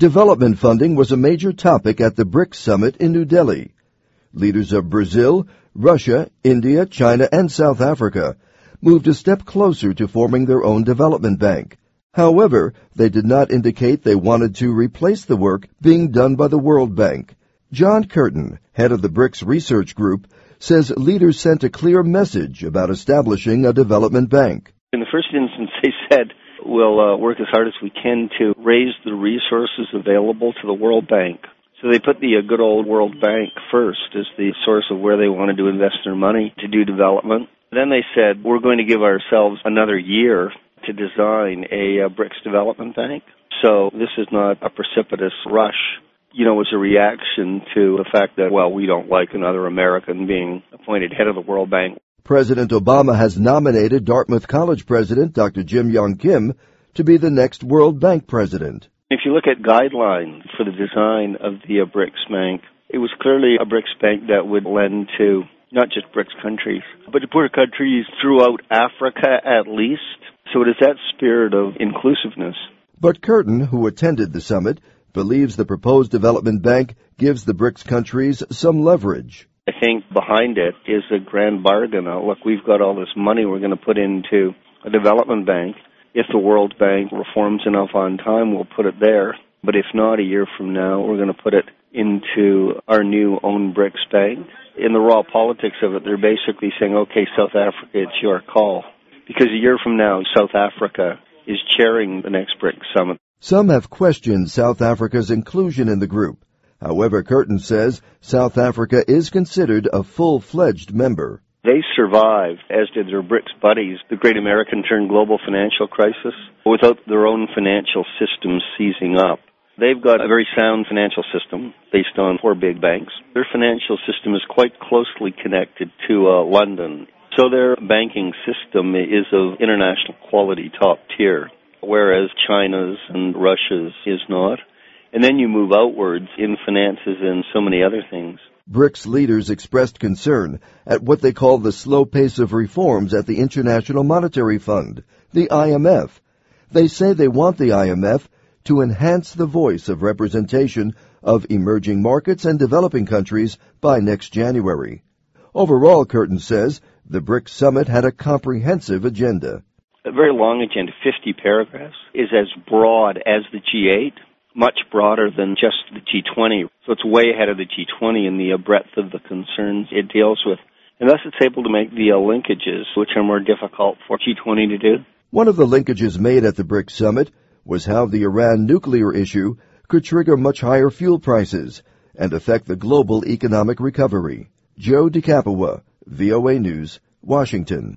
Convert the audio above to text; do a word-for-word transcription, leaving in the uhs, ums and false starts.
Development funding was a major topic at the BRICS summit in New Delhi. Leaders of Brazil, Russia, India, China, and South Africa moved a step closer to forming their own development bank. However, they did not indicate they wanted to replace the work being done by the World Bank. John Curtin, head of the BRICS Research Group, says leaders sent a clear message about establishing a development bank. In the first instance, they said, we'll uh, work as hard as we can to raise the resources available to the World Bank. So they put the uh, good old World Bank first as the source of where they wanted to invest their money to do development. Then they said, we're going to give ourselves another year to design a uh, BRICS development bank. So this is not a precipitous rush. You know, it was a reaction to the fact that, well, we don't like another American being appointed head of the World Bank. President Obama has nominated Dartmouth College president Doctor Jim Young Kim to be the next World Bank president. If you look at guidelines for the design of the uh, BRICS Bank, it was clearly a BRICS Bank that would lend to not just BRICS countries, but to poor countries throughout Africa at least. So it is that spirit of inclusiveness. But Curtin, who attended the summit, believes the proposed development bank gives the BRICS countries some leverage. I think behind it is a grand bargain. Uh, look, we've got all this money we're going to put into a development bank. If the World Bank reforms enough on time, we'll put it there. But if not, a year from now, we're going to put it into our new own BRICS Bank. In the raw politics of it, they're basically saying, okay, South Africa, it's your call. Because a year from now, South Africa is chairing the next BRICS summit. Some have questioned South Africa's inclusion in the group. However, Curtin says South Africa is considered a full-fledged member. They survived, as did their BRICS buddies, the Great American Turn global financial crisis, without their own financial systems seizing up. They've got a very sound financial system based on four big banks. Their financial system is quite closely connected to uh, London. So their banking system is of international quality, top tier, whereas China's and Russia's is not. And then you move outwards in finances and so many other things. BRICS leaders expressed concern at what they call the slow pace of reforms at the International Monetary Fund, the I M F. They say they want the I M F to enhance the voice of representation of emerging markets and developing countries by next January. Overall, Curtin says, the BRICS summit had a comprehensive agenda. A very long agenda, fifty paragraphs, is as broad as the G eight. Much broader than just the G twenty. So it's way ahead of the G twenty in the uh, breadth of the concerns it deals with. And thus it's able to make the uh, linkages, which are more difficult for G twenty to do. One of the linkages made at the BRICS summit was how the Iran nuclear issue could trigger much higher fuel prices and affect the global economic recovery. Joe DeCapua, V O A News, Washington.